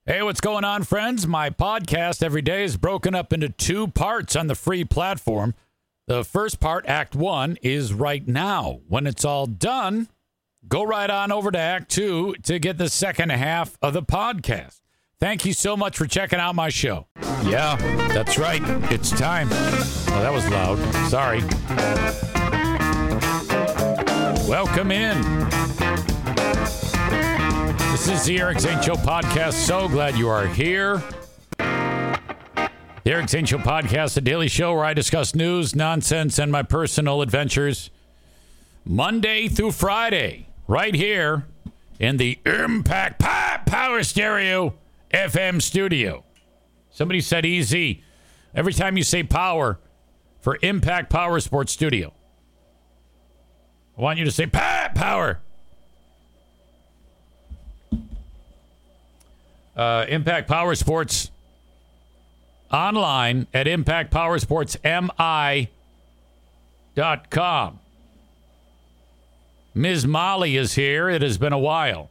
Hey, what's going on, friends? My podcast every day is broken up into two parts on the free platform. The first part, Act 1, is right now. When it's all done, go right on over to Act 2 to get the second half of the podcast. Thank you so much for checking out my show. Yeah, that's right. It's time. Oh, that was loud. Sorry. Welcome in. This is the Eric Zane Show podcast. So glad you are here. The Eric Zane Show podcast, a daily show where I discuss news, nonsense, and my personal adventures Monday through Friday, right here in the Impact Power Stereo FM studio. Somebody said easy every time you say power for Impact Power Sports Studio. I want you to say power. Impact Power Sports online at impactpowersportsmi.com. Ms. Molly is here. It has been a while.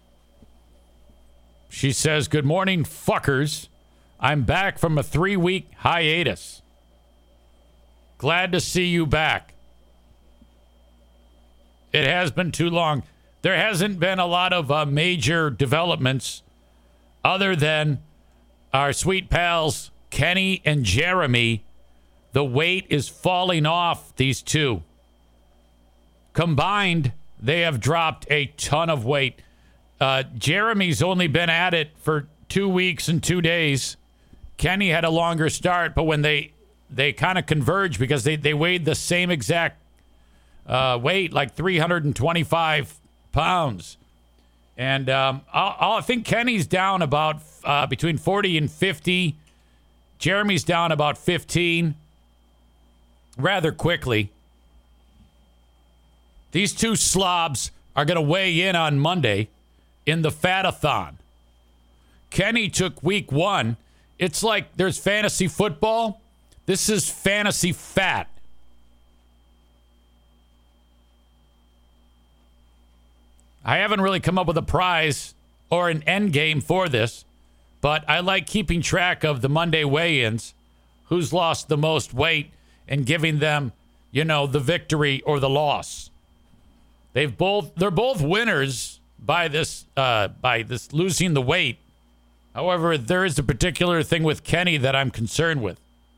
She says, "Good morning, fuckers. I'm back from a 3-week hiatus. Glad to see you back. It has been too long. There hasn't been a lot of major developments other than our sweet pals, Kenny and Jeremy. The weight is falling off these two. Combined, they have dropped a ton of weight. Jeremy's only been at it for 2 weeks and 2 days. Kenny had a longer start, but when they kind of converged because they weighed the same exact weight, like 325 pounds. And I think Kenny's down about between 40 and 50. Jeremy's down about 15 rather quickly. These two slobs are going to weigh in on Monday in the Fat-a-thon. Kenny took week 1. It's like there's fantasy football. This is fantasy fat. I haven't really come up with a prize or an end game for this, but I like keeping track of the Monday weigh-ins, who's lost the most weight, and giving them, the victory or the loss. They're both winners by this losing the weight. However, there is a particular thing with Kenny that I'm concerned with.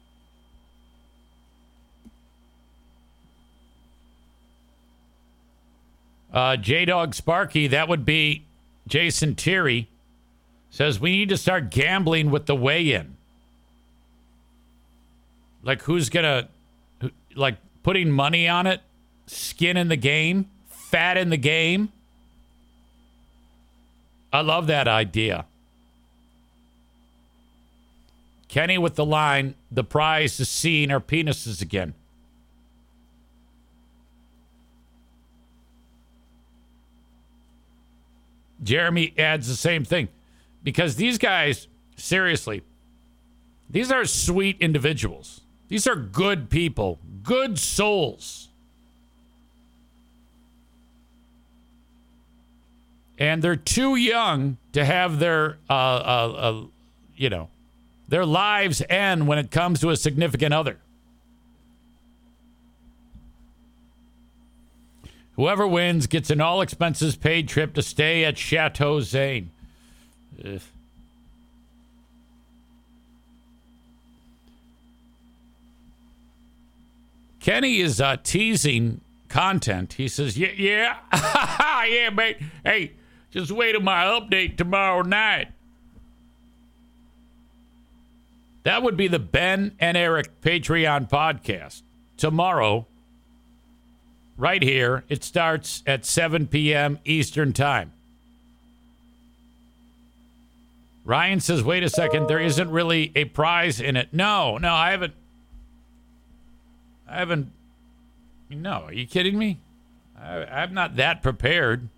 J-Dog Sparky, that would be Jason Terry, says we need to start gambling with the weigh-in. Like who's going to, putting money on it, skin in the game, fat in the game. I love that idea. Kenny with the line, the prize is seeing our penises again. Jeremy adds the same thing. Because these guys, seriously, these are sweet individuals. These are good people, good souls. And they're too young to have their, their lives end when it comes to a significant other. Whoever wins gets an all-expenses-paid trip to stay at Chateau Zane. Ugh. Kenny is teasing content. He says, yeah, yeah, mate. Hey, just wait till my update tomorrow night. That would be the Ben and Eric Patreon podcast. Tomorrow, right here, it starts at 7 p.m. Eastern Time. Ryan says, wait a second, there isn't really a prize in it. No, I haven't. No, are you kidding me? I'm not that prepared.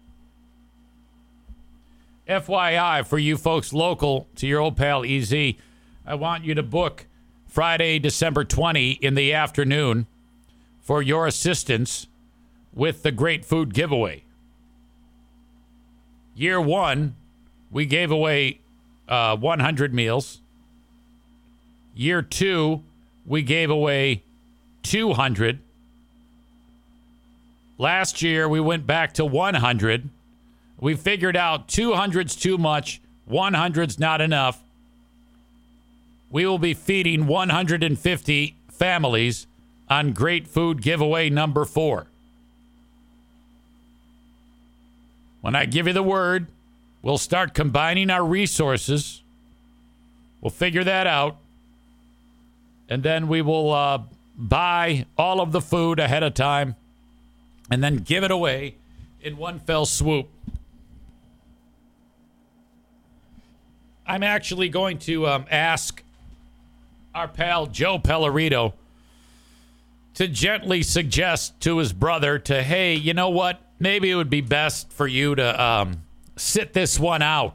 FYI, for you folks local to your old pal EZ, I want you to book Friday, December 20 in the afternoon for your assistance with the Great Food Giveaway. Year 1, we gave away 100 meals. Year 2, we gave away 200. Last year, we went back to 100. We figured out 200's too much, 100's not enough. We will be feeding 150 families on Great Food Giveaway number 4. When I give you the word, we'll start combining our resources. We'll figure that out. And then we will buy all of the food ahead of time and then give it away in one fell swoop. I'm actually going to ask our pal Joe Pellerito to gently suggest to his brother to, hey, you know what? Maybe it would be best for you to sit this one out.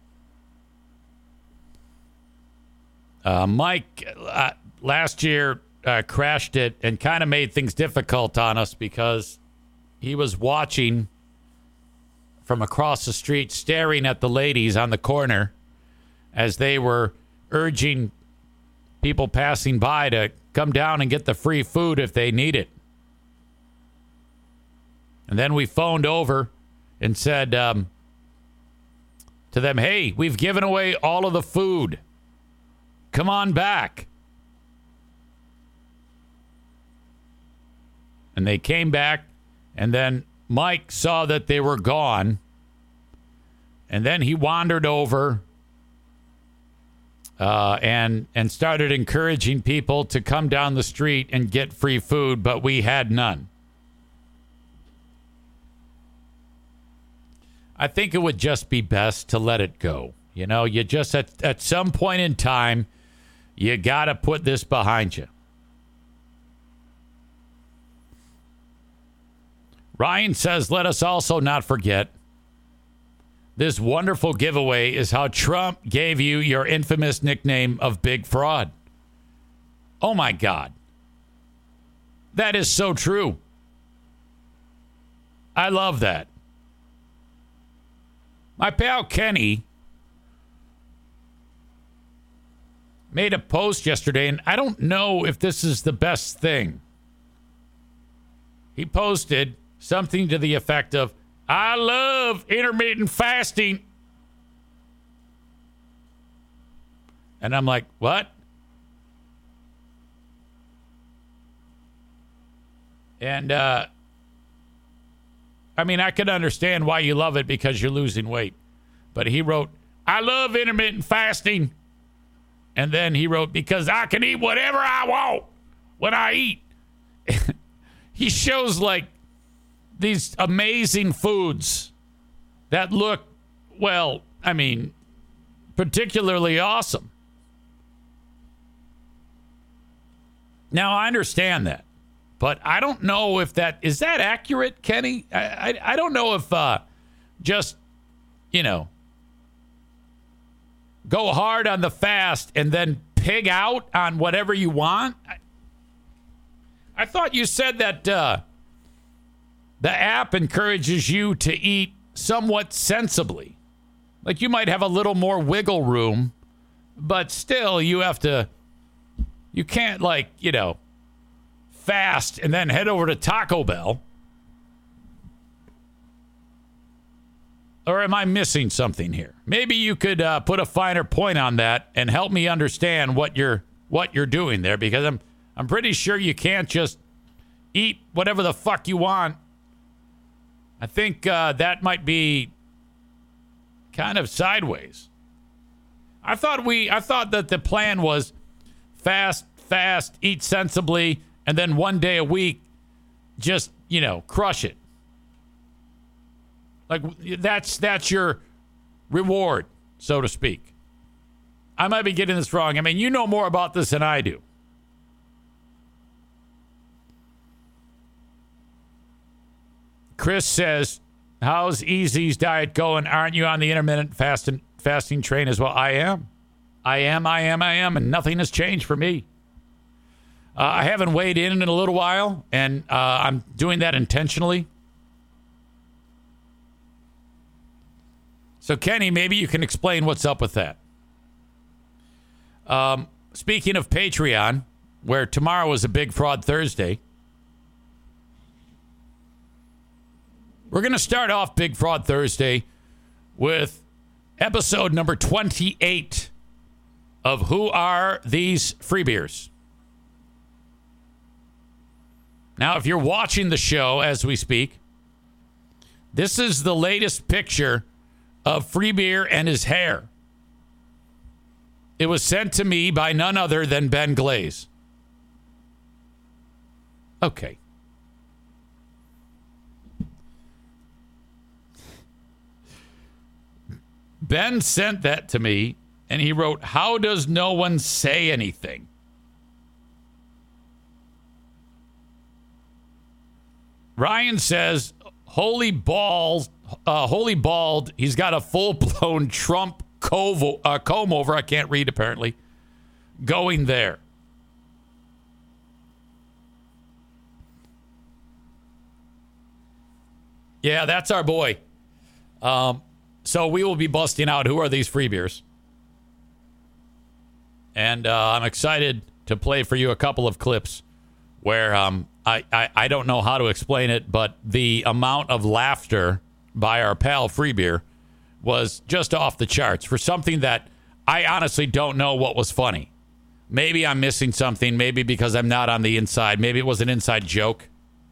Mike last year crashed it and kind of made things difficult on us because he was watching from across the street, staring at the ladies on the corner as they were urging people passing by to come down and get the free food if they need it. And then we phoned over and said to them, hey, we've given away all of the food. Come on back. And they came back, and then Mike saw that they were gone. And then he wandered over and started encouraging people to come down the street and get free food, but we had none. I think it would just be best to let it go. You know, you just, at some point in time, you got to put this behind you. Ryan says, let us also not forget, this wonderful giveaway is how Trump gave you your infamous nickname of Big Fraud. Oh, my God. That is so true. I love that. My pal Kenny made a post yesterday, and I don't know if this is the best thing. He posted something to the effect of, I love intermittent fasting. And I'm like, what? And, I mean, I can understand why you love it because you're losing weight. But he wrote, I love intermittent fasting. And then he wrote, because I can eat whatever I want when I eat. He shows like these amazing foods that look, well, I mean, particularly awesome. Now, I understand that. But I don't know if is that accurate, Kenny? I don't know if just, you know, go hard on the fast and then pig out on whatever you want. I thought you said that the app encourages you to eat somewhat sensibly. Like you might have a little more wiggle room, but still you can't like, you know, fast and then head over to Taco Bell. Or am I missing something here? Maybe you could put a finer point on that and help me understand what you're doing there, because I'm pretty sure you can't just eat whatever the fuck you want. I think that might be kind of sideways. I thought that the plan was fast, eat sensibly, and then one day a week, just, you know, crush it. Like, that's your reward, so to speak. I might be getting this wrong. I mean, you know more about this than I do. Chris says, how's Easy's diet going? Aren't you on the intermittent fasting train as well? I am. And nothing has changed for me. I haven't weighed in a little while, and I'm doing that intentionally. So, Kenny, maybe you can explain what's up with that. Speaking of Patreon, where tomorrow is a Big Fraud Thursday, we're going to start off Big Fraud Thursday with episode number 28 of Who Are These Free Beers? Now, if you're watching the show as we speak, this is the latest picture of Free Beer and his hair. It was sent to me by none other than Ben Glaze. Okay. Ben sent that to me, and he wrote, "How does no one say anything?" Ryan says, holy bald, he's got a full-blown Trump comb over, I can't read apparently, going there. Yeah, that's our boy. So we will be busting out Who Are These Free Beers? And I'm excited to play for you a couple of clips where I don't know how to explain it, but the amount of laughter by our pal Free Beer was just off the charts for something that I honestly don't know what was funny. Maybe I'm missing something. Maybe because I'm not on the inside. Maybe it was an inside joke.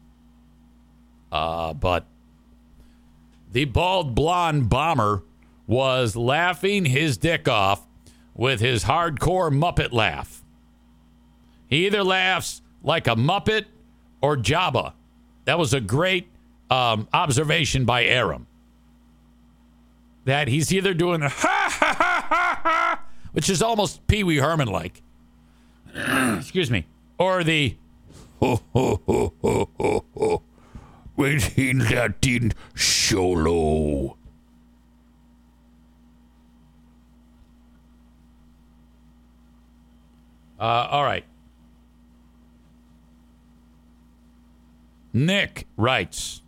But the bald blonde bomber was laughing his dick off with his hardcore Muppet laugh. He either laughs like a Muppet or Jabba. That was a great observation by Aram. That he's either doing a ha ha ha ha ha, which is almost Pee Wee Herman like. Excuse me. Or the ho ho ho ho ho ho. Within Latin solo. All right. Nick writes,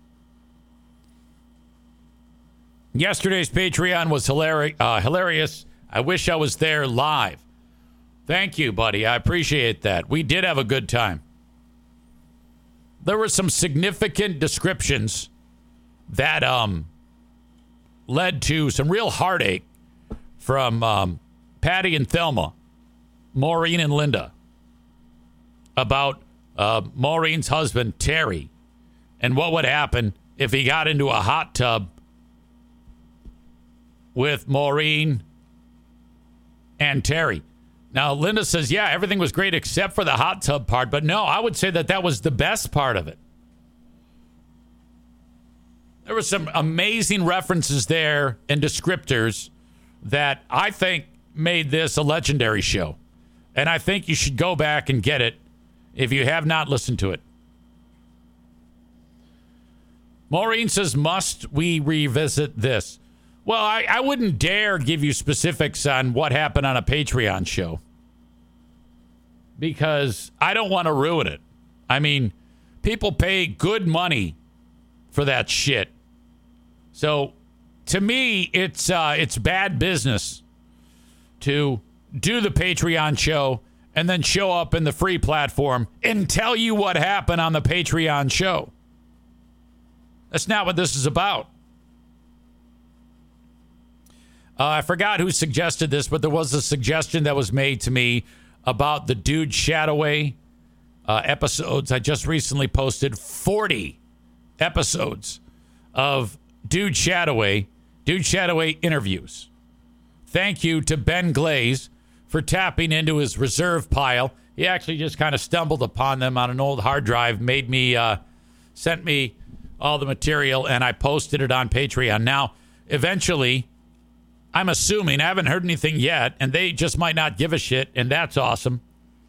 yesterday's Patreon was hilarious. I wish I was there live. Thank you, buddy. I appreciate that. We did have a good time. There were some significant descriptions that led to some real heartache from Patty and Thelma, Maureen and Linda, about Maureen's husband, Terry, and what would happen if he got into a hot tub with Maureen and Terry. Now, Linda says, yeah, everything was great except for the hot tub part. But no, I would say that that was the best part of it. There were some amazing references there and descriptors that I think made this a legendary show. And I think you should go back and get it if you have not listened to it. Maureen says, must we revisit this? Well, I wouldn't dare give you specifics on what happened on a Patreon show because I don't want to ruin it. I mean, people pay good money for that shit. So, to me, it's bad business to do the Patreon show and then show up in the free platform and tell you what happened on the Patreon show. That's not what this is about. I forgot who suggested this, but there was a suggestion that was made to me about the Dude Shadoway episodes. I just recently posted 40 episodes of Dude Shadoway interviews. Thank you to Ben Glaze for tapping into his reserve pile. He actually just kind of stumbled upon them on an old hard drive, sent me all the material, and I posted it on Patreon. Now, eventually, I'm assuming, I haven't heard anything yet, and they just might not give a shit, and that's awesome,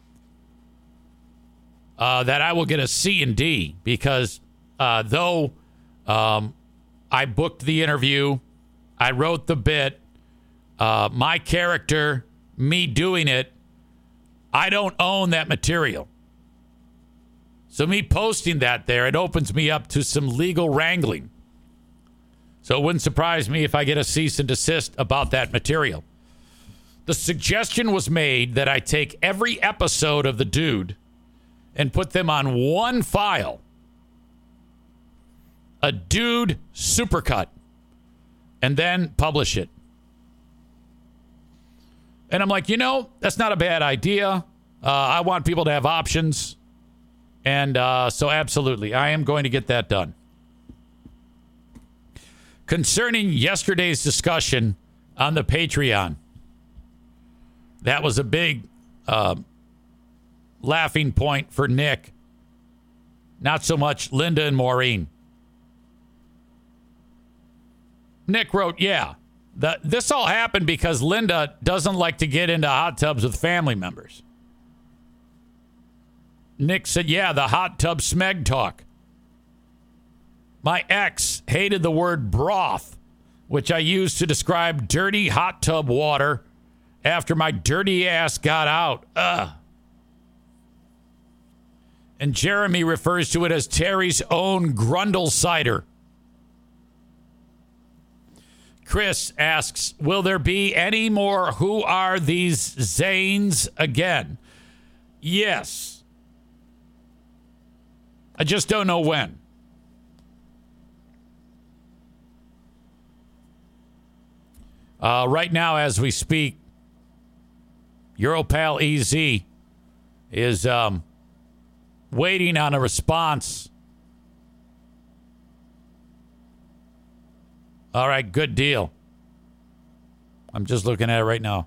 that I will get a C and D, because though I booked the interview, I wrote the bit, my character, me doing it, I don't own that material. So me posting that there, it opens me up to some legal wrangling. So it wouldn't surprise me if I get a cease and desist about that material. The suggestion was made that I take every episode of The Dude and put them on one file, a Dude supercut, and then publish it. And I'm like, that's not a bad idea. I want people to have options. And so absolutely, I am going to get that done. Concerning yesterday's discussion on the Patreon, that was a big laughing point for Nick. Not so much Linda and Maureen. Nick wrote, this all happened because Linda doesn't like to get into hot tubs with family members. Nick said, the hot tub smeg talk. My ex hated the word broth, which I used to describe dirty hot tub water after my dirty ass got out. Ugh. And Jeremy refers to it as Terry's own Grundle cider. Chris asks, will there be any more Who Are These Zanes again? Yes. I just don't know when. Right now, as we speak, Europal EZ is waiting on a response. All right, good deal. I'm just looking at it right now.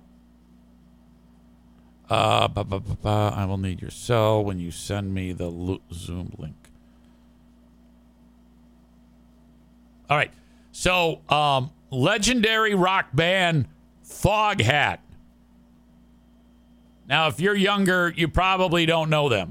I will need your cell when you send me the Zoom link. All right. So, legendary rock band Foghat. Now, if you're younger, you probably don't know them.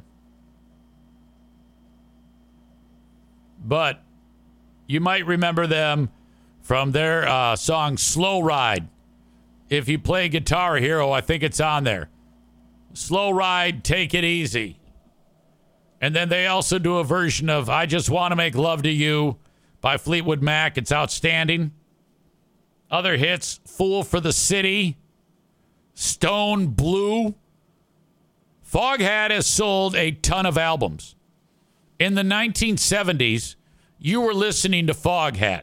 But you might remember them from their song Slow Ride. If you play Guitar Hero, I think it's on there. Slow Ride, Take It Easy. And then they also do a version of I Just Want to Make Love to You by Fleetwood Mac. It's outstanding. Other hits, Fool for the City, Stone Blue. Foghat has sold a ton of albums. In the 1970s, you were listening to Foghat.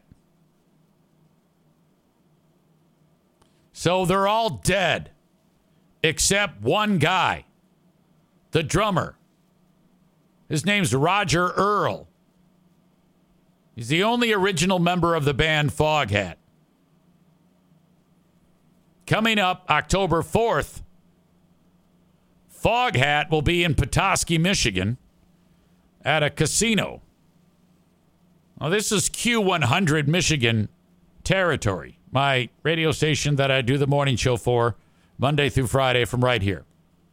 So they're all dead, except one guy, the drummer. His name's Roger Earl. He's the only original member of the band Foghat. Coming up October 4th, Foghat will be in Petoskey, Michigan at a casino. Now, this is Q100 Michigan territory, my radio station that I do the morning show for Monday through Friday from right here.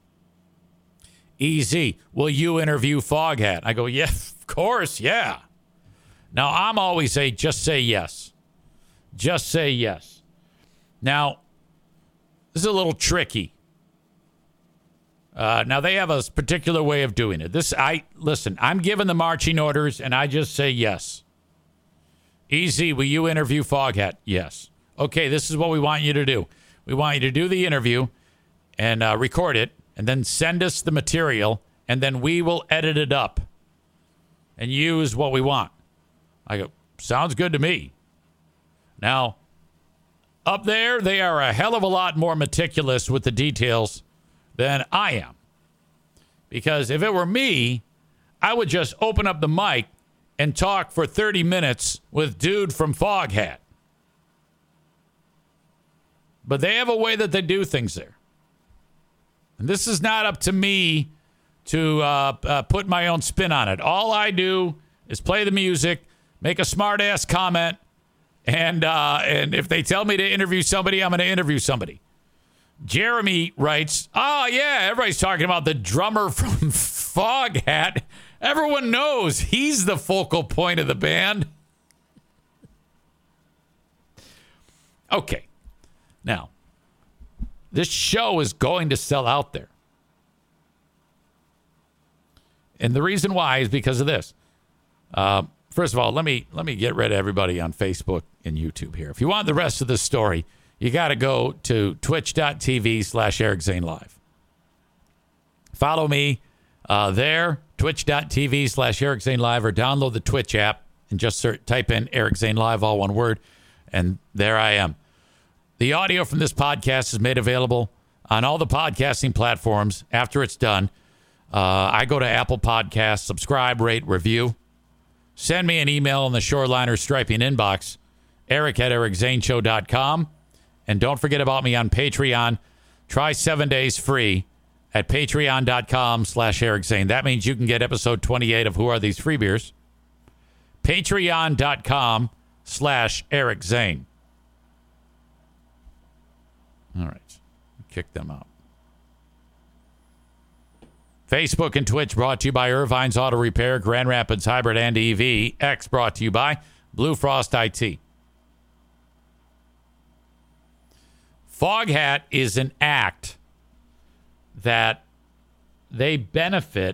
EZ, will you interview Foghat? I go, yeah, of course, yeah. Now, I'm always just say yes. Just say yes. Now, this is a little tricky. Now, they have a particular way of doing it. Listen, I'm given the marching orders, and I just say yes. EZ, will you interview Foghat? Yes. Okay, this is what we want you to do. We want you to do the interview and record it, and then send us the material, and then we will edit it up and use what we want. I go, sounds good to me. Now, up there, they are a hell of a lot more meticulous with the details than I am. Because if it were me, I would just open up the mic and talk for 30 minutes with dude from Foghat. But they have a way that they do things there. And this is not up to me to put my own spin on it. All I do is play the music, make a smart-ass comment, and if they tell me to interview somebody, I'm going to interview somebody. Jeremy writes, oh, yeah, everybody's talking about the drummer from Foghat. Everyone knows he's the focal point of the band. Okay. Now, this show is going to sell out there. And the reason why is because of this. First of all, let me get rid of everybody on Facebook and YouTube here. If you want the rest of this story, you got to go to twitch.tv/Eric Zane Live. Follow me there, twitch.tv/Eric Zane Live, or download the Twitch app and just type in Eric Zane Live, all one word, and there I am. The audio from this podcast is made available on all the podcasting platforms after it's done. I go to Apple Podcasts, subscribe, rate, review. Send me an email in the Shoreliner Striping inbox, eric@ericzaneshow.com. And don't forget about me on Patreon. Try 7 days free at patreon.com/Eric Zane. That means you can get episode 28 of Who Are These Free Beers? Patreon.com/Eric Zane. All right. Kick them out. Facebook and Twitch brought to you by Irvine's Auto Repair, Grand Rapids Hybrid and EV. X brought to you by Blue Frost IT. Foghat is an act that they benefit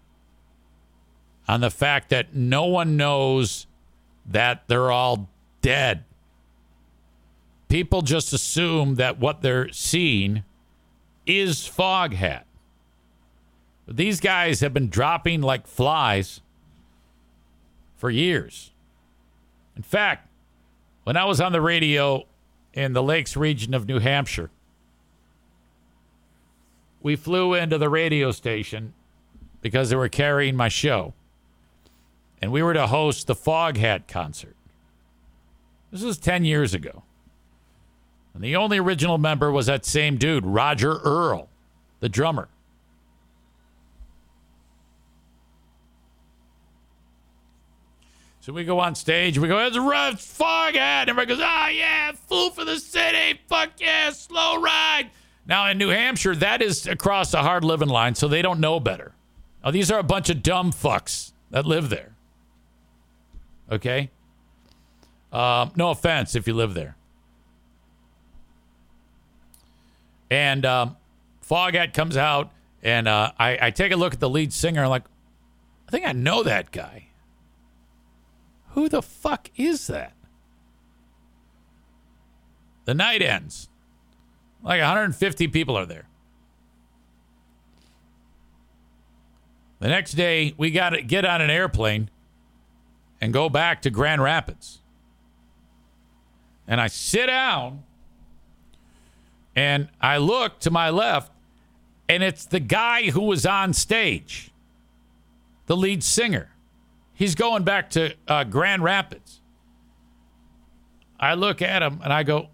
on the fact that no one knows that they're all dead. People just assume that what they're seeing is Foghat. But these guys have been dropping like flies for years. In fact, when I was on the radio in the Lakes region of New Hampshire, we flew into the radio station because they were carrying my show. And we were to host the Foghat concert. This was 10 years ago. And the only original member was that same dude, Roger Earl, the drummer. So we go on stage, we go, it's Foghat. Everybody goes, oh, yeah, Fool for the City. Fuck yeah, slow ride. Now, in New Hampshire, that is across the hard living line, so they don't know better. Now, these are a bunch of dumb fucks that live there. Okay? No offense if you live there. And Foghat comes out, and I take a look at the lead singer. I'm like, I think I know that guy. Who the fuck is that? The night ends. Like 150 people are there. The next day, we got to get on an airplane and go back to Grand Rapids. And I sit down and I look to my left, and it's the guy who was on stage, the lead singer. He's going back to Grand Rapids. I look at him and I go,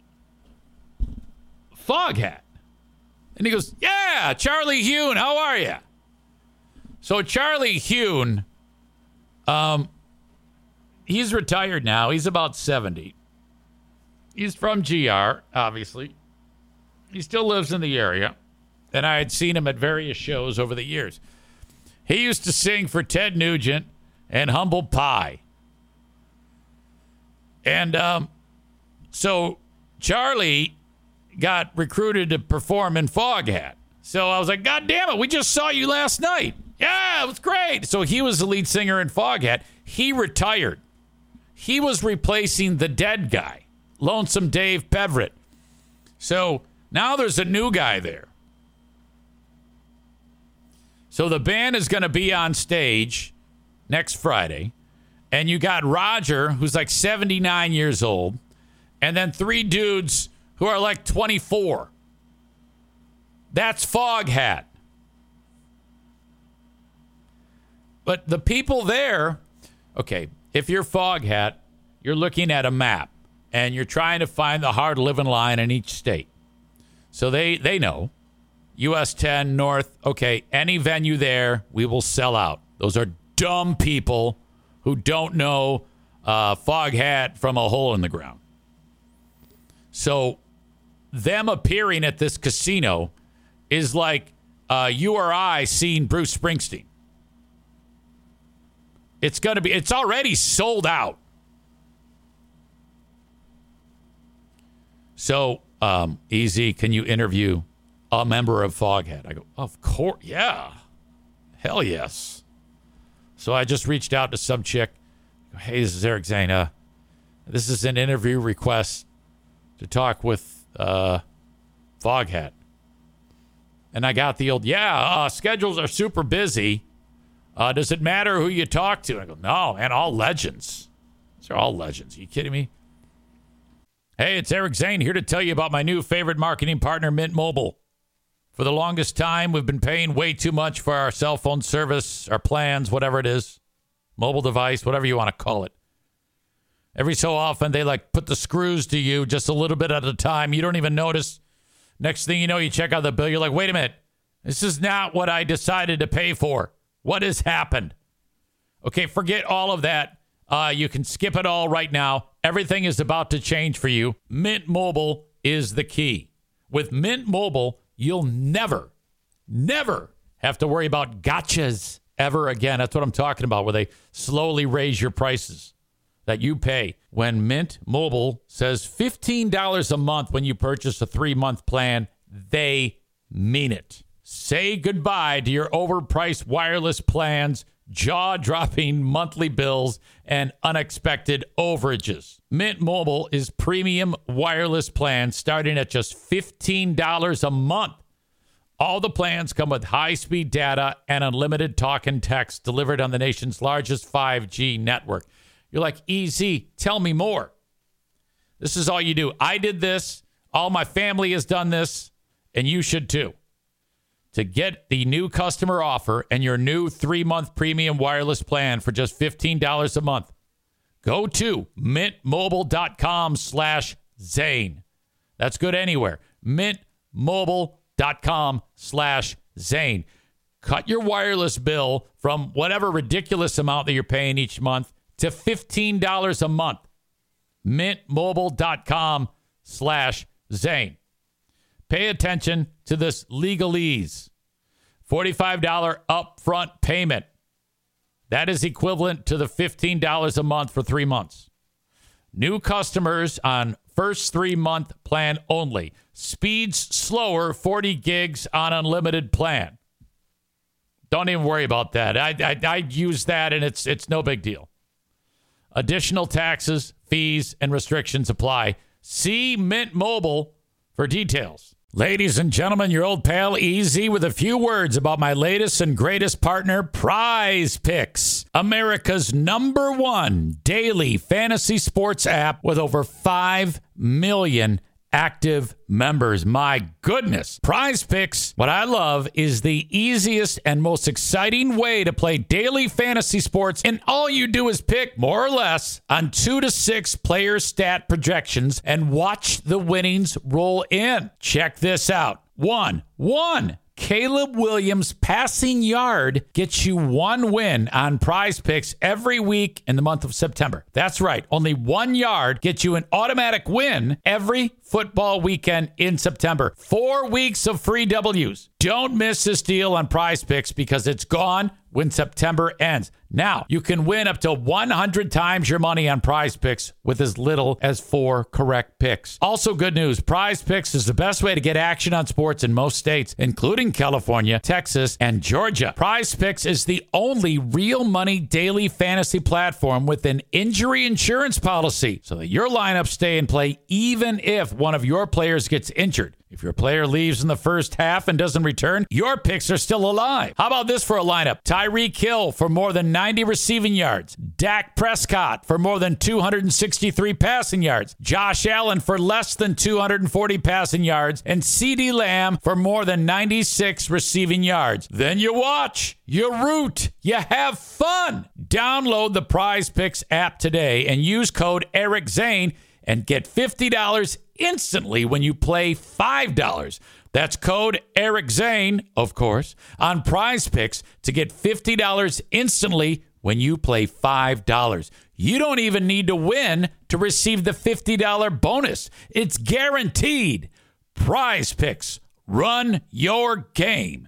Foghat. And he goes, yeah, Charlie Hune, how are you? So Charlie Hune, he's retired now. He's about 70. He's from GR, obviously. He still lives in the area. And I had seen him at various shows over the years. He used to sing for Ted Nugent and Humble Pie. And so Charlie got recruited to perform in Foghat. So I was like, God damn it, we just saw you last night. Yeah, it was great. So he was the lead singer in Foghat. He retired. He was replacing the dead guy, Lonesome Dave Peverett. So now there's a new guy there. So the band is going to be on stage next Friday. And you got Roger, who's like 79 years old. And then three dudes who are like 24. That's Foghat. But the people there, okay, if you're Foghat, you're looking at a map. And you're trying to find the hard living line in each state. So they know. US 10 North, okay, any venue there, we will sell out. Those are dumb people who don't know Foghat from a hole in the ground. So them appearing at this casino is like you or I seeing Bruce Springsteen. It's already sold out. So, Easy, can you interview a member of Foghat? I go, of course, yeah. Hell yes. So I just reached out to some chick. Hey, this is Eric Zane. This is an interview request. to talk with Foghat. And I got the old, schedules are super busy. Does it matter who you talk to? I go, no, man, all legends. These are all legends. Are you kidding me? Hey, it's Eric Zane here to tell you about my new favorite marketing partner, Mint Mobile. For the longest time, we've been paying way too much for our cell phone service, our plans, whatever it is, mobile device, whatever you want to call it. Every so often, they put the screws to you just a little bit at a time. You don't even notice. Next thing you know, you check out the bill. You're like, wait a minute. This is not what I decided to pay for. What has happened? Okay, forget all of that. You can skip it all right now. Everything is about to change for you. Mint Mobile is the key. With Mint Mobile, you'll never have to worry about gotchas ever again. That's what I'm talking about, where they slowly raise your prices that you pay. When Mint Mobile says $15 a month when you purchase a 3-month plan, they mean it. Say goodbye to your overpriced wireless plans, jaw-dropping monthly bills, and unexpected overages. Mint Mobile is premium wireless plans starting at just $15 a month. All the plans come with high-speed data and unlimited talk and text delivered on the nation's largest 5G network. You're like, easy, tell me more. This is all you do. I did this. All my family has done this, and you should too. To get the new customer offer and your new 3-month premium wireless plan for just $15 a month, go to mintmobile.com/Zane. That's good anywhere. mintmobile.com/Zane. Cut your wireless bill from whatever ridiculous amount that you're paying each month to $15 a month. mintmobile.com/Zane. Pay attention to this legalese. $45 upfront payment. That is equivalent to the $15 a month for 3 months. New customers on first 3-month plan only. Speeds slower, 40 gigs on unlimited plan. Don't even worry about that. I use that, and it's no big deal. Additional taxes, fees, and restrictions apply. See Mint Mobile for details. Ladies and gentlemen, your old pal Easy with a few words about my latest and greatest partner, Prize Picks, America's #1 daily fantasy sports app with over 5 million active members. My goodness. Prize Picks, what I love is the easiest and most exciting way to play daily fantasy sports, and all you do is pick more or less on 2 to 6 player stat projections and watch the winnings roll in. Check this out. One. Caleb Williams' passing yard gets you 1 win on Prize Picks every week in the month of September. That's right. Only 1 yard gets you an automatic win every football weekend in September. 4 weeks of free W's. Don't miss this deal on Prize Picks because it's gone when September ends. Now, you can win up to 100 times your money on Prize Picks with as little as 4 correct picks. Also, good news, Prize Picks is the best way to get action on sports in most states, including California, Texas, and Georgia. Prize Picks is the only real money daily fantasy platform with an injury insurance policy so that your lineups stay in play even if one of your players gets injured. If your player leaves in the first half and doesn't return, your picks are still alive. How about this for a lineup? Tyreek Hill for more than 90 receiving yards. Dak Prescott for more than 263 passing yards. Josh Allen for less than 240 passing yards. And CeeDee Lamb for more than 96 receiving yards. Then you watch, you root, you have fun. Download the Prize Picks app today and use code Eric Zane and get $50 instantly when you play $5. That's code Eric Zane, of course, on Prize Picks to get $50 instantly when you play $5. You don't even need to win to receive the $50 bonus. It's guaranteed. Prize Picks. Run your game.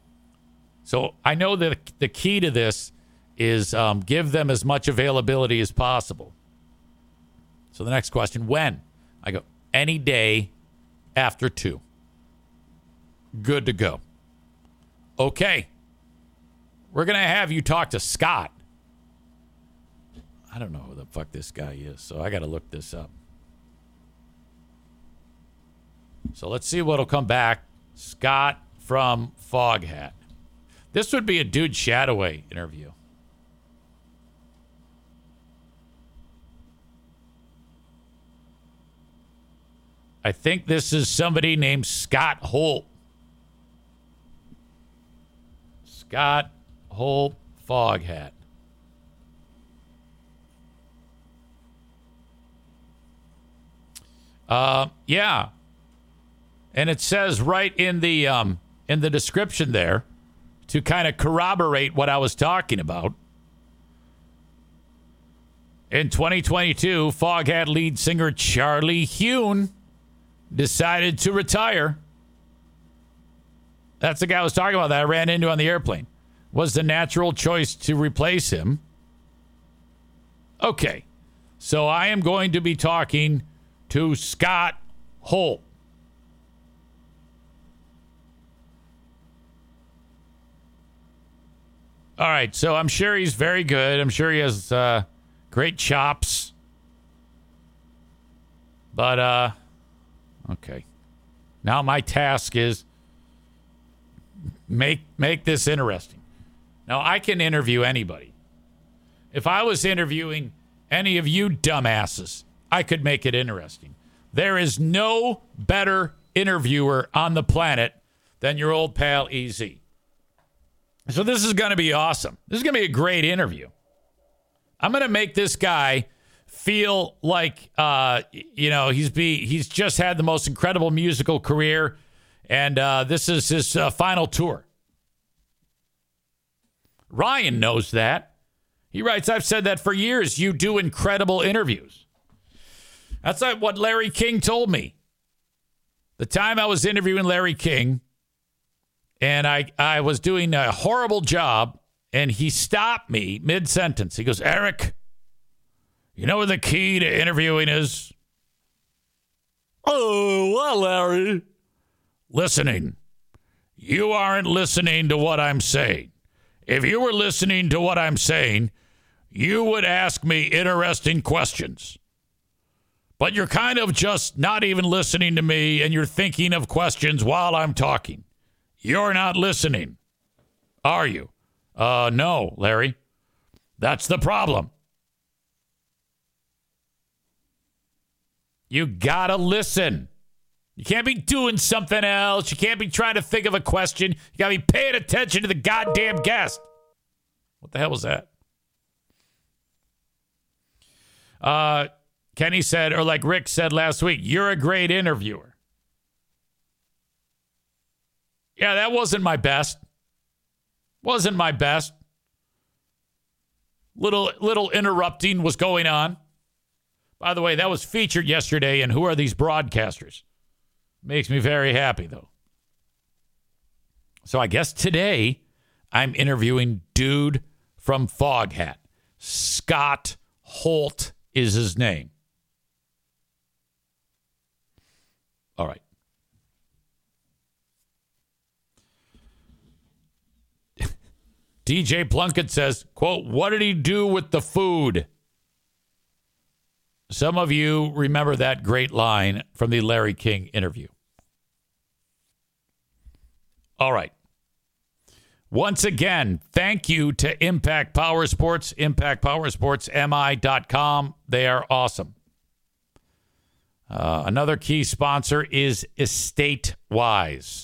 So I know that the key to this is give them as much availability as possible. So the next question, when? I go, any day after 2. Good to go. Okay. We're going to have you talk to Scott. I don't know who the fuck this guy is, so I got to look this up. So let's see what'll come back. Scott from Foghat. This would be a Dude Shadoway interview. I think this is somebody named Scott Holt. Scott Holt Foghat. Yeah. And it says right in the description there, to kind of corroborate what I was talking about. In 2022, Foghat lead singer Charlie Hune decided to retire. That's the guy I was talking about that I ran into on the airplane. Was the natural choice to replace him. Okay. So I am going to be talking to Scott Holt. All right, so I'm sure he's very good. I'm sure he has great chops. But, okay. Now my task is make this interesting. Now, I can interview anybody. If I was interviewing any of you dumbasses, I could make it interesting. There is no better interviewer on the planet than your old pal EZ. So this is going to be awesome. This is going to be a great interview. I'm going to make this guy feel like, he's just had the most incredible musical career, and this is his final tour. Ryan knows that. He writes, I've said that for years. You do incredible interviews. That's like what Larry King told me. The time I was interviewing Larry King, and I was doing a horrible job, and he stopped me mid-sentence. He goes, Eric, you know what the key to interviewing is? Oh, well, Larry. Listening. You aren't listening to what I'm saying. If you were listening to what I'm saying, you would ask me interesting questions. But you're kind of just not even listening to me, and you're thinking of questions while I'm talking. You're not listening, are you? No, Larry. That's the problem. You gotta listen. You can't be doing something else. You can't be trying to think of a question. You gotta be paying attention to the goddamn guest. What the hell was that? Kenny said, or like Rick said last week, you're a great interviewer. Yeah, that wasn't my best. Wasn't my best. Little interrupting was going on. By the way, that was featured yesterday in Who Are These Broadcasters? Makes me very happy, though. So I guess today I'm interviewing dude from Foghat. Scott Holt is his name. All right. DJ Plunkett says, quote, what did he do with the food? Some of you remember that great line from the Larry King interview. All right. Once again, thank you to Impact Power Sports, impactpowersportsmi.com. They are awesome. Another key sponsor is Estate Wise.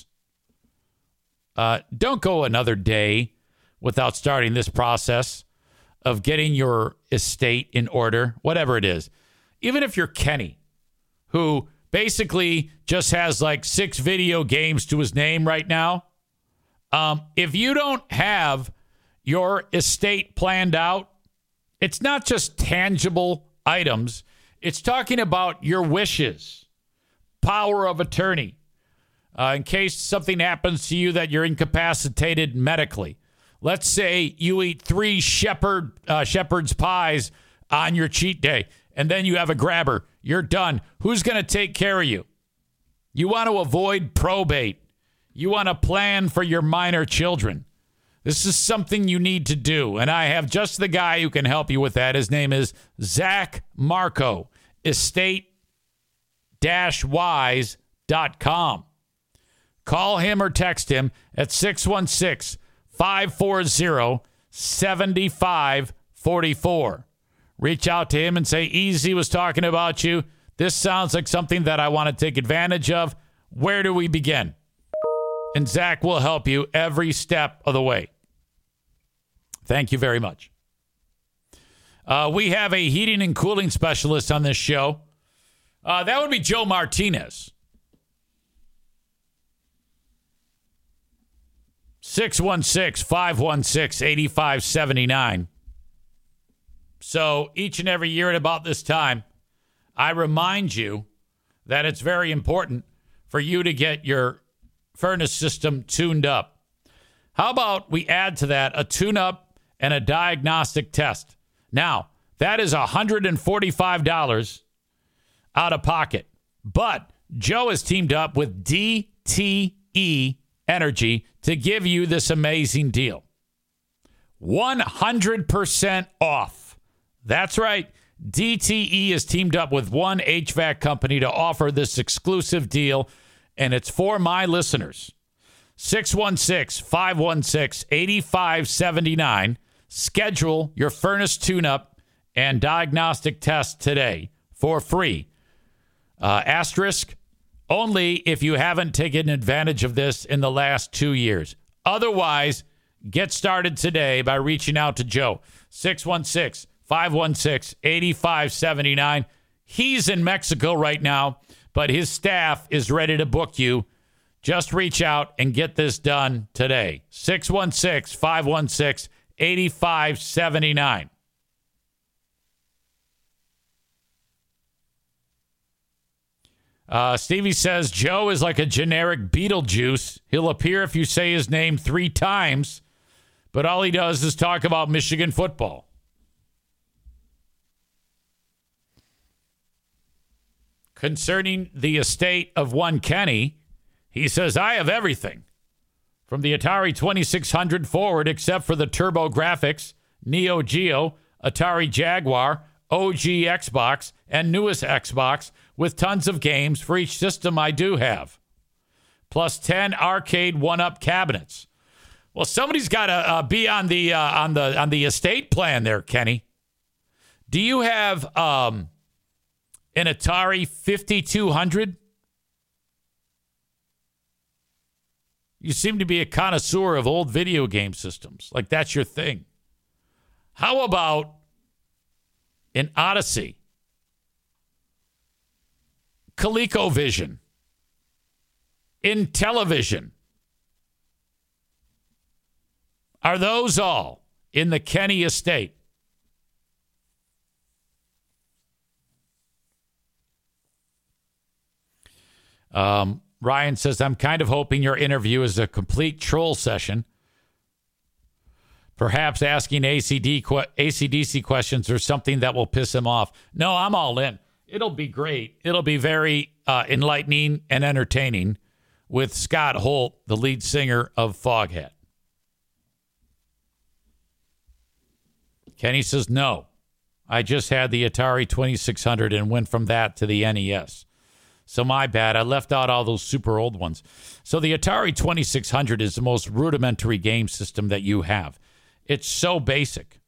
Don't go another day without starting this process of getting your estate in order, whatever it is. Even if you're Kenny, who basically just has like 6 video games to his name right now, if you don't have your estate planned out, it's not just tangible items. It's talking about your wishes, power of attorney, in case something happens to you that you're incapacitated medically. Let's say you eat 3 shepherd's pies on your cheat day, and then you have a grabber. You're done. Who's going to take care of you? You want to avoid probate. You want to plan for your minor children. This is something you need to do, and I have just the guy who can help you with that. His name is Zach Marco, estate-wise.com. Call him or text him at 616-540-7544. Reach out to him and say, Easy was talking about you. This sounds like something that I want to take advantage of. Where do we begin? And Zach will help you every step of the way. Thank you very much. We have a heating and cooling specialist on this show. That would be Joe Martinez. 616-516-8579. So each and every year at about this time, I remind you that it's very important for you to get your furnace system tuned up. How about we add to that a tune-up and a diagnostic test? Now, that is $145 out of pocket. But Joe has teamed up with DTE Energy to give you this amazing deal. 100% off. That's right. DTE has teamed up with one HVAC company to offer this exclusive deal, and it's for my listeners. 616-516-8579. Schedule your furnace tune-up and diagnostic test today for free. Asterisk, only if you haven't taken advantage of this in the last 2 years. Otherwise, get started today by reaching out to Joe. 616-516-8579. He's in Mexico right now, but his staff is ready to book you. Just reach out and get this done today. 616-516-8579. Stevie says Joe is like a generic Beetlejuice. He'll appear if you say his name 3 times, but all he does is talk about Michigan football. Concerning the estate of one Kenny, he says, I have everything from the Atari 2600 forward except for the Turbo Graphics, Neo Geo, Atari Jaguar, OG Xbox, and newest Xbox, with tons of games for each system I do have, plus 10 arcade one-up cabinets. Well, somebody's got to be on the estate plan there, Kenny. Do you have an Atari 5200? You seem to be a connoisseur of old video game systems. Like that's your thing. How about an Odyssey? ColecoVision, Intellivision. Are those all in the Kenny estate? Ryan says, I'm kind of hoping your interview is a complete troll session. Perhaps asking ACDC questions or something that will piss him off. No, I'm all in. It'll be great. It'll be very enlightening and entertaining with Scott Holt, the lead singer of Foghat. Kenny says, no. I just had the Atari 2600 and went from that to the NES. So my bad. I left out all those super old ones. So the Atari 2600 is the most rudimentary game system that you have. It's so basic.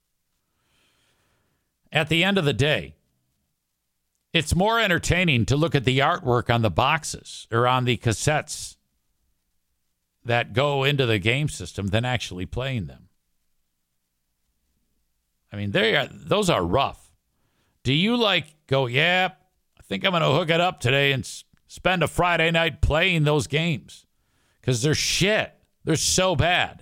At the end of the day, it's more entertaining to look at the artwork on the boxes or on the cassettes that go into the game system than actually playing them. I mean, those are rough. Do you go, yeah, I think I'm going to hook it up today and spend a Friday night playing those games? Because they're shit. They're so bad.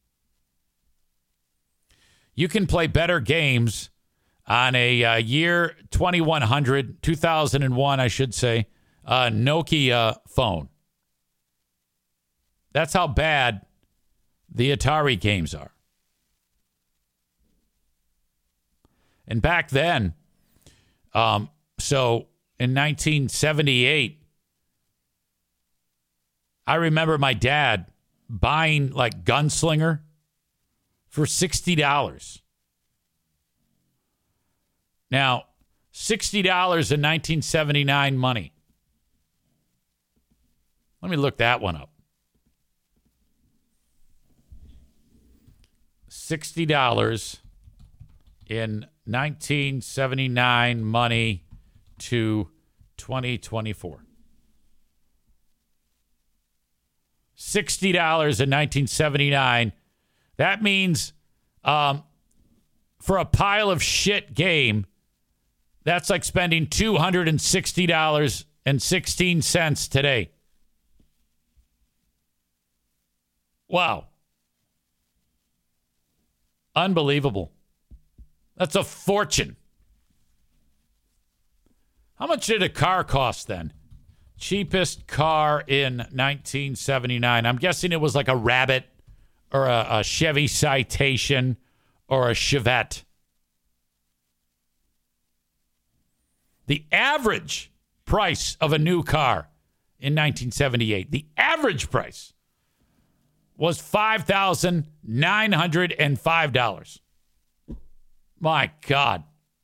You can play better games on a year 2001, I should say, Nokia phone. That's how bad the Atari games are. And back then, so in 1978, I remember my dad buying Gunslinger for $60. Now, $60 in 1979 money. Let me look that one up. $60 in 1979 money to 2024. $60 in 1979. That means for a pile of shit game, that's like spending $260.16 today. Wow. Unbelievable. That's a fortune. How much did a car cost then? Cheapest car in 1979. I'm guessing it was like a Rabbit or a Chevy Citation or a Chevette. The average price of a new car in 1978, the average price was $5,905. My God.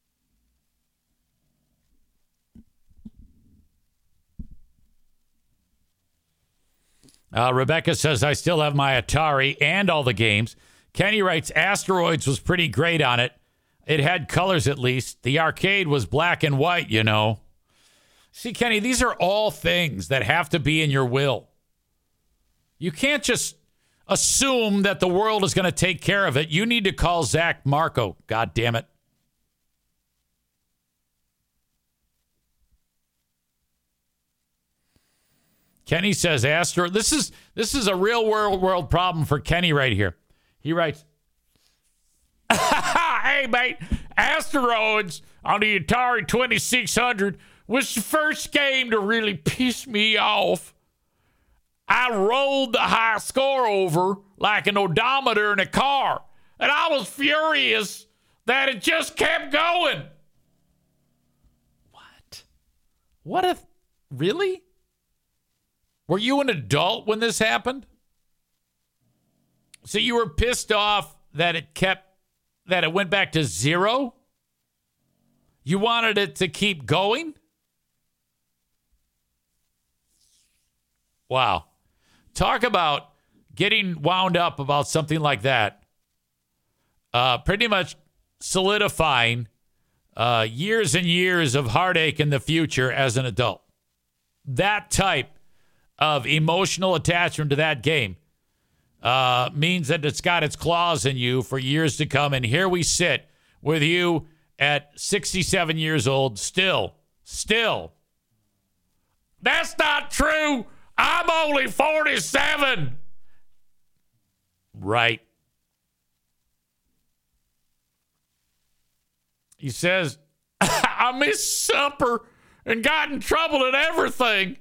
Rebecca says, I still have my Atari and all the games. Kenny writes, Asteroids was pretty great on it. It had colors at least. The arcade was black and white, you know. See, Kenny, these are all things that have to be in your will. You can't just assume that the world is going to take care of it. You need to call Zach Marco. God damn it. Kenny says, this is a real world problem for Kenny right here. He writes, hey, mate, Asteroids on the Atari 2600 was the first game to really piss me off. I rolled the high score over like an odometer in a car, and I was furious that it just kept going. What? Really? Were you an adult when this happened? So you were pissed off that it went back to zero? You wanted it to keep going? Wow. Talk about getting wound up about something like that. Pretty much solidifying years and years of heartache in the future as an adult. That type of emotional attachment to that game means that it's got its claws in you for years to come. And here we sit with you at 67 years old, still. That's not true. I'm only 47. Right. He says, I missed supper and got in trouble and everything.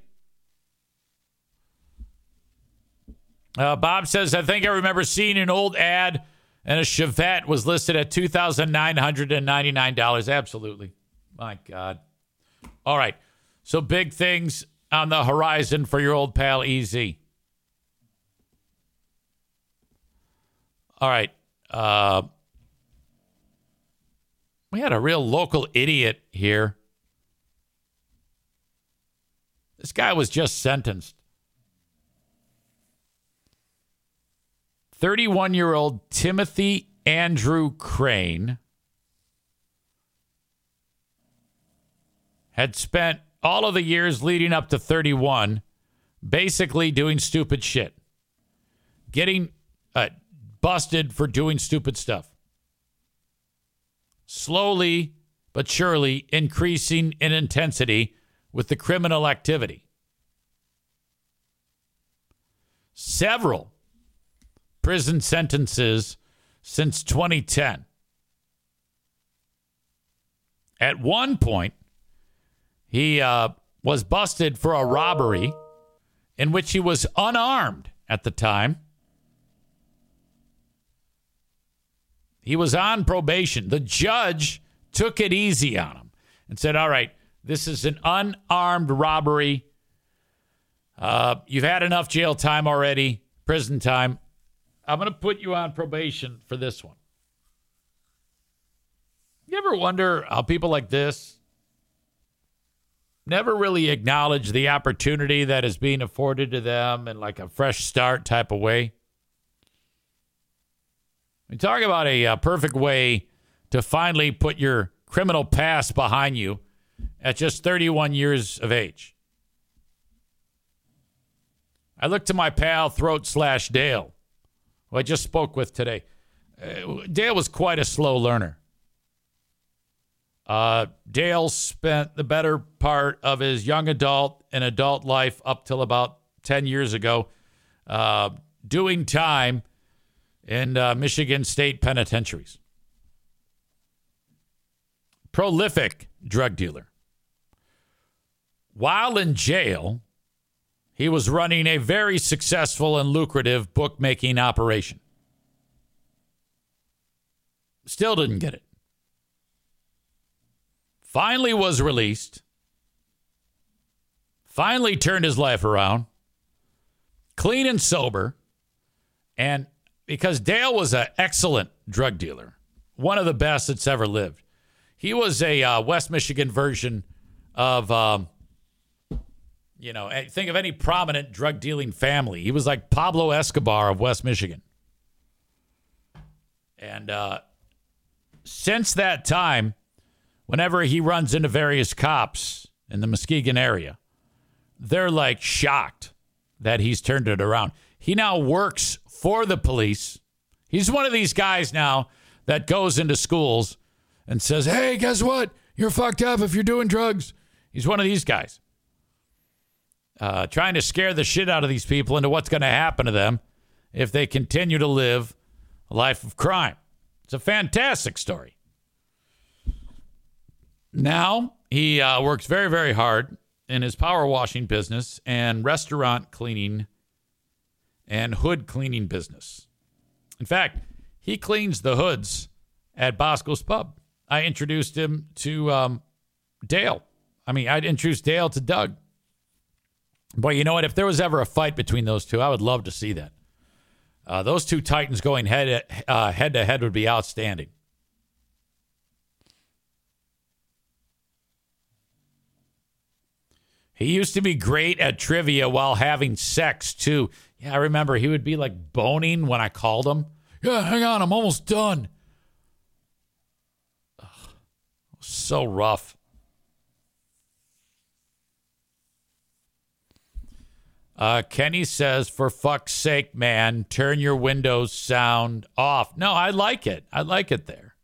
Bob says, I think I remember seeing an old ad and a Chevette was listed at $2,999. Absolutely. My God. All right. So big things on the horizon for your old pal EZ. All right. We had a real local idiot here. This guy was just sentenced. 31-year-old Timothy Andrew Crane had spent all of the years leading up to 31 basically doing stupid shit. Getting busted for doing stupid stuff. Slowly but surely increasing in intensity with the criminal activity. Several prison sentences since 2010. At one point, he was busted for a robbery in which he was unarmed at the time. He was on probation. The judge took it easy on him and said, all right, this is an unarmed robbery. You've had enough jail time already, prison time. I'm going to put you on probation for this one. You ever wonder how people like this never really acknowledge the opportunity that is being afforded to them in like a fresh start type of way. We talk about a perfect way to finally put your criminal past behind you at just 31 years of age. I look to my pal Throat/Dale, who I just spoke with today. Dale was quite a slow learner. Dale spent the better part of his young adult and adult life up till about 10 years ago doing time in Michigan state penitentiaries. Prolific drug dealer. While in jail, he was running a very successful and lucrative bookmaking operation. Still didn't get it. Finally was released. Finally turned his life around. Clean and sober. And because Dale was an excellent drug dealer, one of the best that's ever lived. He was a West Michigan version of, think of any prominent drug dealing family. He was like Pablo Escobar of West Michigan. And since that time, whenever he runs into various cops in the Muskegon area, they're like shocked that he's turned it around. He now works for the police. He's one of these guys now that goes into schools and says, hey, guess what? You're fucked up if you're doing drugs. He's one of these guys. Trying to scare the shit out of these people into what's going to happen to them if they continue to live a life of crime. It's a fantastic story. Now he works very, very hard in his power washing business and restaurant cleaning and hood cleaning business. In fact, he cleans the hoods at Bosco's Pub. I introduced him to Dale. I introduced Dale to Doug. Boy, you know what? If there was ever a fight between those two, I would love to see that. Those two titans going head to head would be outstanding. He used to be great at trivia while having sex, too. Yeah, I remember he would be like boning when I called him. Yeah, hang on, I'm almost done. Ugh, so rough. Kenny says, for fuck's sake, man, turn your Windows sound off. No, I like it. I like it there.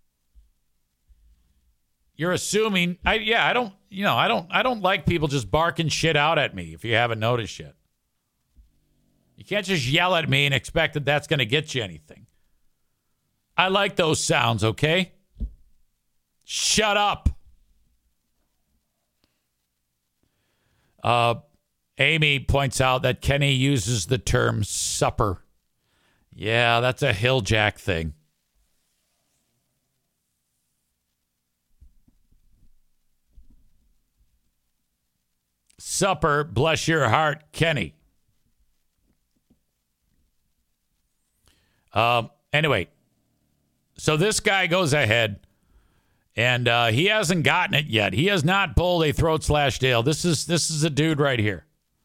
You're assuming, I don't like people just barking shit out at me if you haven't noticed yet. You can't just yell at me and expect that that's going to get you anything. I like those sounds, okay? Shut up. Amy points out that Kenny uses the term supper. Yeah, that's a Hilljack thing. Supper, bless your heart, Kenny. Anyway, so this guy goes ahead, and he hasn't gotten it yet. He has not pulled a Throat/Dale. This is a dude right here.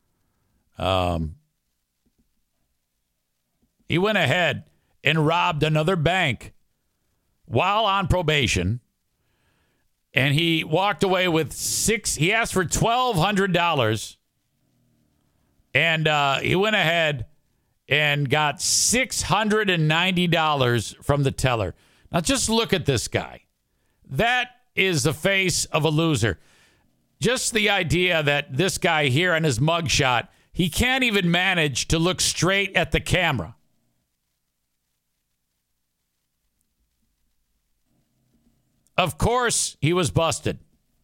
He went ahead and robbed another bank while on probation, and he walked away with he asked for $1,200, and he went ahead and got $690 from the teller. Now just look at this guy. That is the face of a loser. Just the idea that this guy here on his mugshot, he can't even manage to look straight at the camera. Of course, he was busted.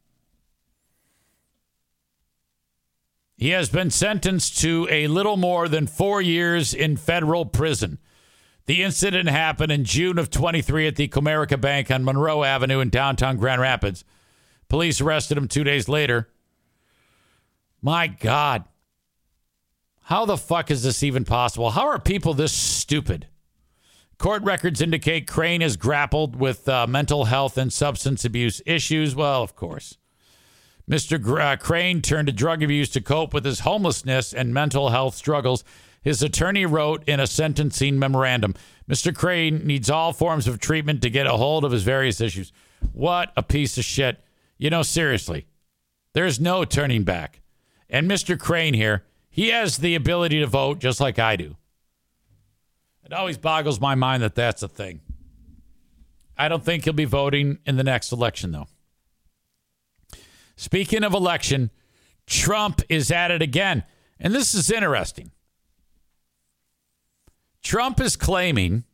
He has been sentenced to a little more than 4 years in federal prison. The incident happened in June of 23 at the Comerica Bank on Monroe Avenue in downtown Grand Rapids. Police arrested him 2 days later. My God. How the fuck is this even possible? How are people this stupid? Court records indicate Crane has grappled with mental health and substance abuse issues. Well, of course. Mr. Crane turned to drug abuse to cope with his homelessness and mental health struggles. His attorney wrote in a sentencing memorandum, Mr. Crane needs all forms of treatment to get a hold of his various issues. What a piece of shit. You know, seriously, there's no turning back. And Mr. Crane here, he has the ability to vote just like I do. It always boggles my mind that that's a thing. I don't think he'll be voting in the next election, though. Speaking of election, Trump is at it again. And this is interesting. Trump is claiming,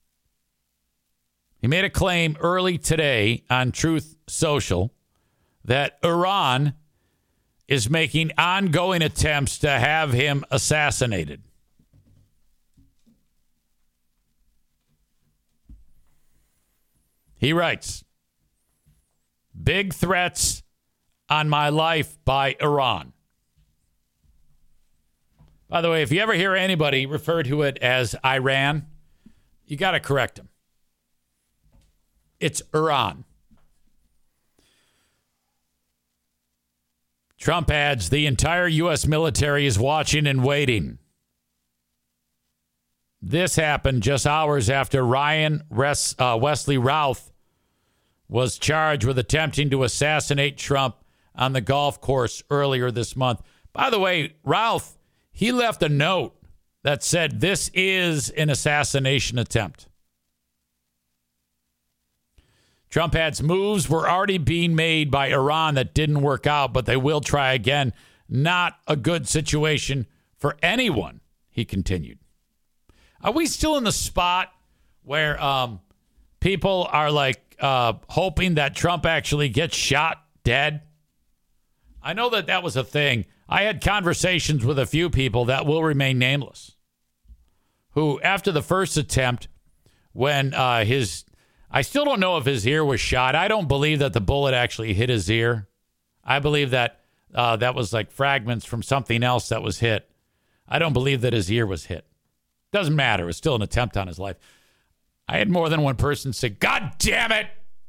he made a claim early today on Truth Social that Iran is making ongoing attempts to have him assassinated. He writes, big threats on my life by Iran. By the way, if you ever hear anybody refer to it as Iran, you got to correct them. It's Iran. Trump adds, the entire U.S. military is watching and waiting. This happened just hours after Wesley Routh was charged with attempting to assassinate Trump on the golf course earlier this month. By the way, Routh, he left a note that said this is an assassination attempt. Trump adds moves were already being made by Iran that didn't work out, but they will try again. Not a good situation for anyone, he continued. Are we still in the spot where people are like hoping that Trump actually gets shot dead? I know that was a thing. I had conversations with a few people that will remain nameless who, after the first attempt, when I still don't know if his ear was shot. I don't believe that the bullet actually hit his ear. I believe that that was like fragments from something else that was hit. I don't believe that his ear was hit. Doesn't matter. It was still an attempt on his life. I had more than one person say, God damn it.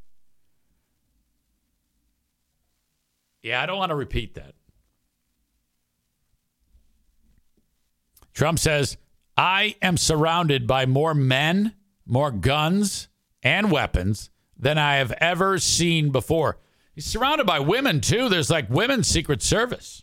Yeah, I don't want to repeat that. Trump says, I am surrounded by more men, more guns, and weapons than I have ever seen before. He's surrounded by women, too. There's like women's Secret Service.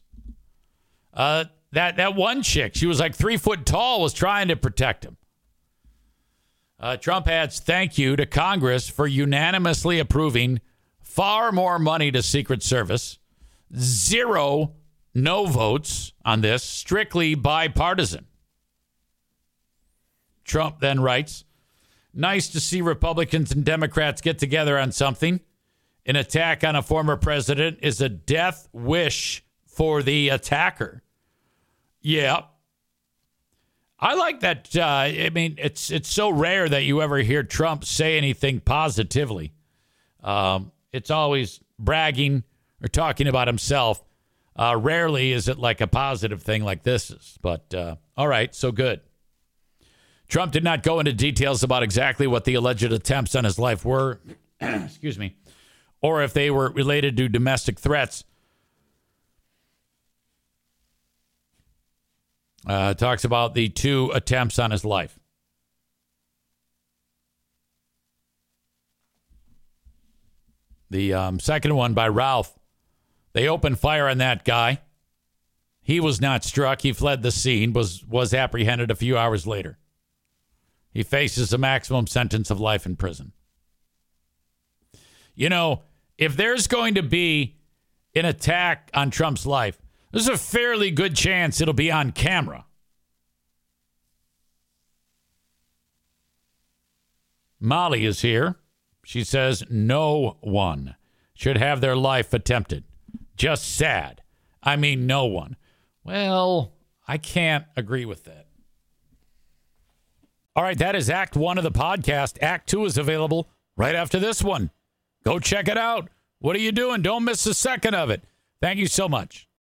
That one chick, she was like 3 foot tall, was trying to protect him. Trump adds, thank you to Congress for unanimously approving far more money to Secret Service. 0 no votes on this, strictly bipartisan. Trump then writes, nice to see Republicans and Democrats get together on something. An attack on a former president is a death wish for the attacker. Yeah. I like that. I mean, it's so rare that you ever hear Trump say anything positively. It's always bragging or talking about himself. Rarely is it like a positive thing like this is. But all right, so good. Trump did not go into details about exactly what the alleged attempts on his life were, excuse me, or if they were related to domestic threats. Talks about the 2 attempts on his life. The second one by Ralph. They opened fire on that guy. He was not struck. He fled the scene, was apprehended a few hours later. He faces a maximum sentence of life in prison. You know, if there's going to be an attack on Trump's life, there's a fairly good chance it'll be on camera. Molly is here. She says no one should have their life attempted. Just sad. I mean, no one. Well, I can't agree with that. All right, that is Act 1 of the podcast. Act 2 is available right after this one. Go check it out. What are you doing? Don't miss a second of it. Thank you so much.